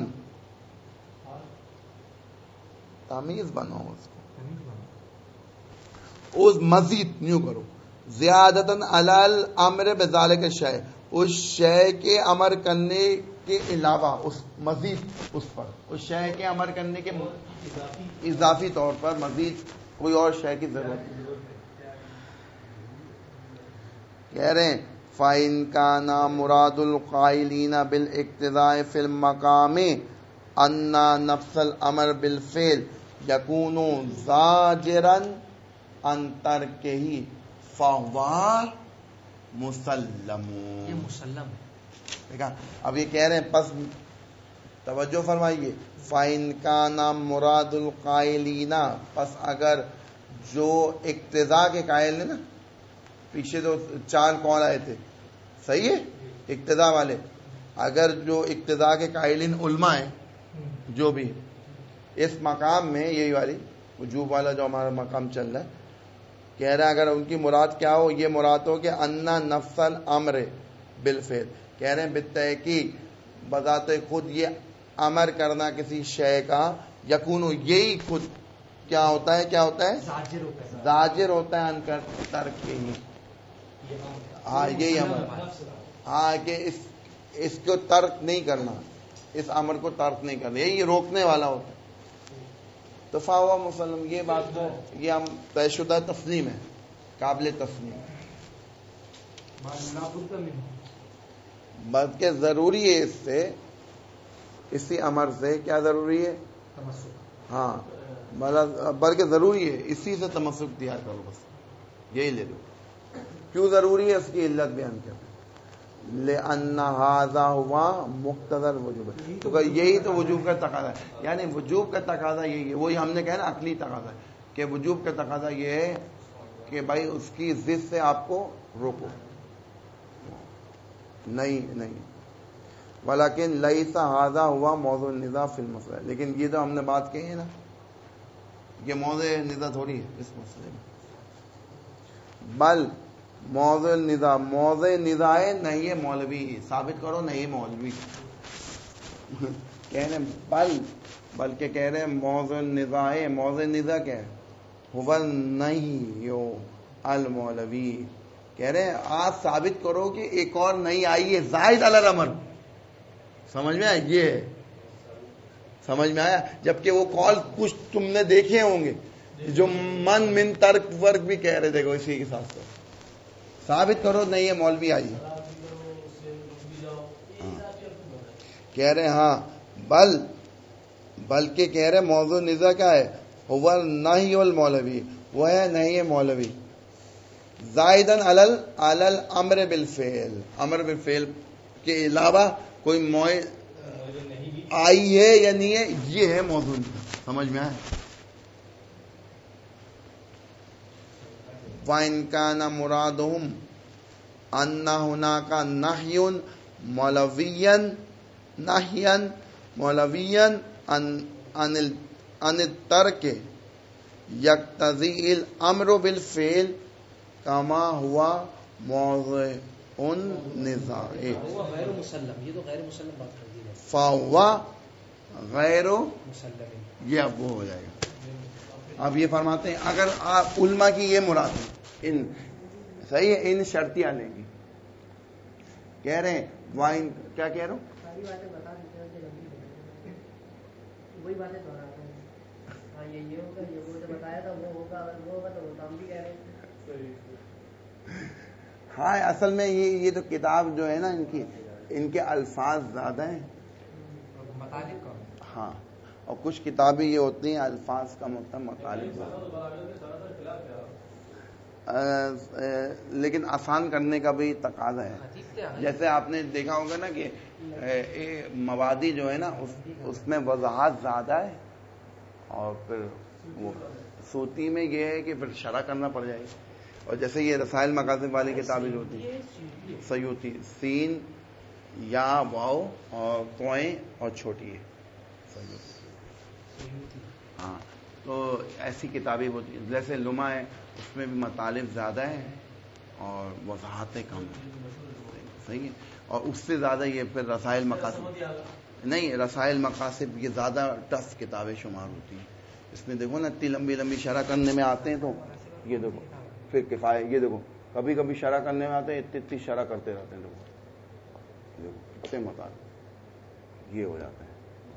تمیز بناؤ اس کو, اس مزید نیو کرو, زیادتاً علی الامر بذالک الشیء, اس شے کے امر کرنے کے علاوہ, اس مزید اس پر, اس شے کے امر کرنے کے اضافی طور پر مزید کوئی اور شے کی ضرورت نہیں. کہہ رہے ہیں فَإِنْ كَانَ مُرَادُ الْقَائِلِينَ بِالْاِقْتِدَاءِ فِي الْمَقَامِ أَنَّ نَفْسَ الْأَمْرِ بِالْفِعْلِ يَكُونُ زَاجِرًا عَنْ تَرْكِهِ فَهُوَ مُسَلَّمٌ, یہ مسلم ہے. دیکھا, اب یہ کہہ رہے ہیں, پس توجہ فرمائیے, فَإِنْ كَانَ مُرَادُ الْقَائِلِينَ, پس اگر جو اقتضاء کے قائل ہیں نا, پیچھے تو چار کون آئے تھے, صحیح ہے, اقتضاء والے, اگر جو اقتضاء کے قائلین علماء ہیں, جو بھی اس مقام میں, یہی والی وجوب والا جو ہمارا مقام چل رہا ہے, کہہ رہے ہیں اگر ان کی مراد کیا ہو, یہ مراد ہو کہ ان نفس الامر بالفعل, کہہ رہے ہیں بالتحقیق بذات خود یہ امر کرنا کسی شے کا, یکون, یہی خود کیا ہوتا ہے, کیا ہوتا ہے, زاجر ہوتا ہے, ان کر ترک کے ہی, ہاں یہی امر, ہاں کہ اس اس کو ترک نہیں کرنا, اس امر کو ترک نہیں کرنا, یہی روکنے والا ہوتا ہے. تو فاوا مسلم, یہ بات تو یہ ہم طے شدہ تسلیم ہے, قابل تسلیم, بلکہ ضروری ہے اس سے, اسی امر سے کیا ضروری ہے, ہاں بلکہ ضروری ہے اسی سے تمسک اختیار کرو, بس یہی لے لو. کیوں ضروری ہے, اس کی علت بیان کرتے ہیں, لِأَنَّ هَذَا هُوَ مُقْتَضَى الْوُجُوبِ, تو یہی تو وجوب کا تقاضا ہے, یعنی وجوب کا تقاضا یہی ہے, وہی ہم نے کہا نا عقلی تقاضا ہے, کہ وجوب کا تقاضا یہ ہے کہ بھائی اس کی ضد سے آپ کو روکو, نہیں نہیں, ولیکن لَيْسَ هَذَا هُوَ مَوْضُوعُ النِّزَاعِ فِي الْمَسْئَلَةِ, لیکن یہ تو ہم نے بات کہی ہے نا, یہ موضوع نزاع تھوڑی ہے اس مسئلے میں, بل موضوع النزاع, موضوع نزاع نہیں ہے مولوی, ثابت کرو نہیں مولوی, کہہ رہے بل, بلکہ کہہ رہے موضوع النزاع, موضوع نزاع کیا ہے, هو نہیں یو المولوی, کہہ رہے ہیں آپ ثابت کرو کہ ایک اور نہیں آئی ہے زائد علی الامر, سمجھ میں آیا, یہ سمجھ میں آیا, جبکہ وہ کال کچھ تم نے دیکھے ہوں گے جو من من ترک ورک بھی کہہ رہے تھے, کو اسی کے ساتھ ساتھ ثابت کرو نہیں ہے مولوی آئی, کہہ رہے ہاں, بل بلکہ کہہ رہے موضوع نزاع کیا ہے, ہوا نہیں المولوی, وہ ہے نہیں ہے مولوی, زائدن علل علل امر بالفعل، امر بالفعل کے علاوہ کوئی موئے آئی ہے یا نہیں ہے، یہ ہے موضوع. سمجھ میں آئے؟ وَإِنْ كَانَ مُرَادُهُمْ أَنَّ هُنَاكَ نَهْيٌ مَوْلَوِيًّا نَهْيًا مَوْلَوِيًّا عَنِ التَّرْكِ يَقْتَضِي الْأَمْرُ بِالْفِعْلِ كَمَا هُوَ مَوْضِعُ النِّزَاعِ. غیر مسلم، یہ تو غیر مسلم بات کر دی ہے. فَهُوَ غیر مسلم، یہ اب وہ ہو جائے گا. اب یہ فرماتے ہیں اگر آپ علماء کی یہ مراد ہے، ان صحیح ہے، ان شرطیاں لیں گی. کہہ رہے ہیں وائن کیا کہہ رہا ہوں، ساری باتیں بتا دیتے ہیں، وہی باتیں دہراتے ہیں. ہاں یہ یہ ہوگا، یہ وہ جو بتایا تھا وہ ہوگا، اگر وہ ہوگا تو وہ کام بھی کہہ رہے ہیں. ہاں اصل میں یہ یہ تو کتاب جو ہے نا ان کی، ان کے الفاظ زیادہ ہیں، مطالب کا. ہاں، اور کچھ کتابیں یہ ہوتی ہیں الفاظ کا مطلب مطالب، لیکن آسان کرنے کا بھی تقاضا ہے. جیسے آپ نے دیکھا ہوگا نا کہ موادی جو ہے نا اس میں وضاحت زیادہ ہے، اور پھر وہ صوتی میں یہ ہے کہ پھر شرح کرنا پڑ جائے گا. اور جیسے یہ رسائل مقاصد والی کتابیں جو ہوتی ہیں، سیوطی، سین یا واؤ اور کوئیں اور چھوٹی ہے سیوطی. ہاں تو ایسی کتابیں ہوتی ہیں. جیسے لمحہ ہے، اس میں بھی مطالب زیادہ ہیں اور وضاحتیں کم ہیں. صحیح ہے. اور اس سے زیادہ یہ پھر رسائل مقاصد نہیں، رسائل مقاصد یہ زیادہ ٹف کتابیں شمار ہوتی ہیں. اس میں دیکھو نا اتنی لمبی لمبی شرح کرنے میں آتے ہیں، تو یہ دیکھو پھر کفایہ، یہ دیکھو کبھی کبھی شرح کرنے میں آتے ہیں، اتنی اتنی شرح کرتے رہتے ہیں لوگ، اتنے مطالب یہ ہو جاتا ہے.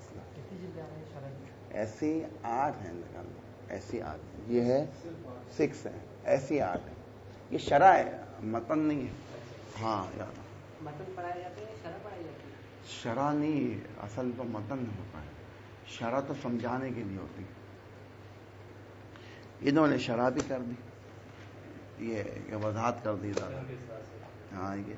ایسی آٹھ ہیں، نکال لو ایسی آٹھ، یہ ہے سکس ہے، ایسی آٹھ ہے. یہ شرح ہے، متن نہیں ہے. ہاں یار متن پڑھائے جاتے ہیں، شرح پڑھائی جاتی ہے. شرح نہیں، اصل تو متن ہوتا ہے، شرح تو سمجھانے کے لیے ہوتی ہے. انہوں نے شرح بھی کر دی، یہ وضاحت کر دی زیادہ. ہاں یہ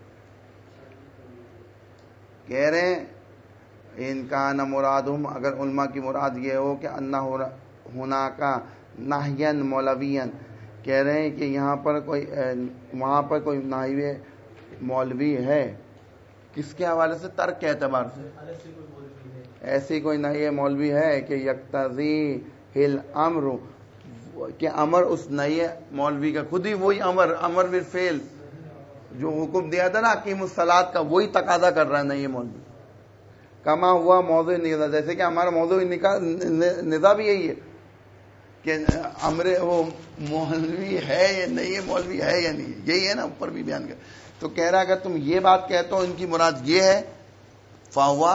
کہہ رہے ہیں ان کا نہ مرادہم، اگر علماء کی مراد یہ ہو کہ انہ ہونا کا نہین مولوین، کہہ رہے ہیں کہ یہاں پر کوئی وہاں پر کوئی ناحیے مولوی ہے، کس کے حوالے سے؟ ترک کے اعتبار سے. ایسی کوئی نئی مولوی ہے کہ یقتضی الامر، کہ امر اس نئی مولوی کا خود ہی وہی امر امر بالفعل جو حکم دیا تھا نا اقیم الصلاۃ کا، وہی تقاضا کر رہا ہے نئی مولوی. کما ہوا موضوع نزا، جیسے کہ ہمارا موضوع نزا بھی یہی ہے کہ امر وہ مولوی ہے یا نہیں، مولوی ہے یا نہیں، یہی ہے نا، اوپر بھی بیان کر. تو کہہ رہا اگر تم یہ بات کہتے ہو ان کی مراد یہ ہے، فاوا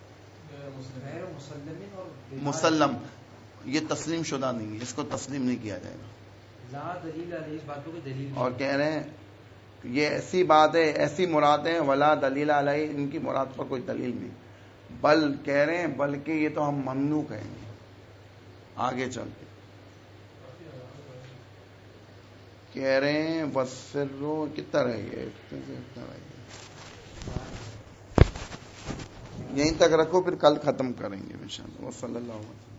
مسلم، یہ تسلیم شدہ نہیں ہے، اس کو تسلیم نہیں کیا جائے گا. لا دلیل علیہ، اس باتوں کی دلیل. اور کہہ رہے ہیں یہ ایسی بات ہے، ایسی مرادیں ولا دلیل علیہ، ان کی مراد پر کوئی دلیل نہیں. بل کہہ رہے ہیں بلکہ یہ تو ہم ممنوع کہیں گے آگے چل کے. کہہ رہے ہیں وسرو کتنا رہ گیا، یہیں تک رکھو، پھر کل ختم کریں گے انشاءاللہ. صلی اللہ علیہ وسلم.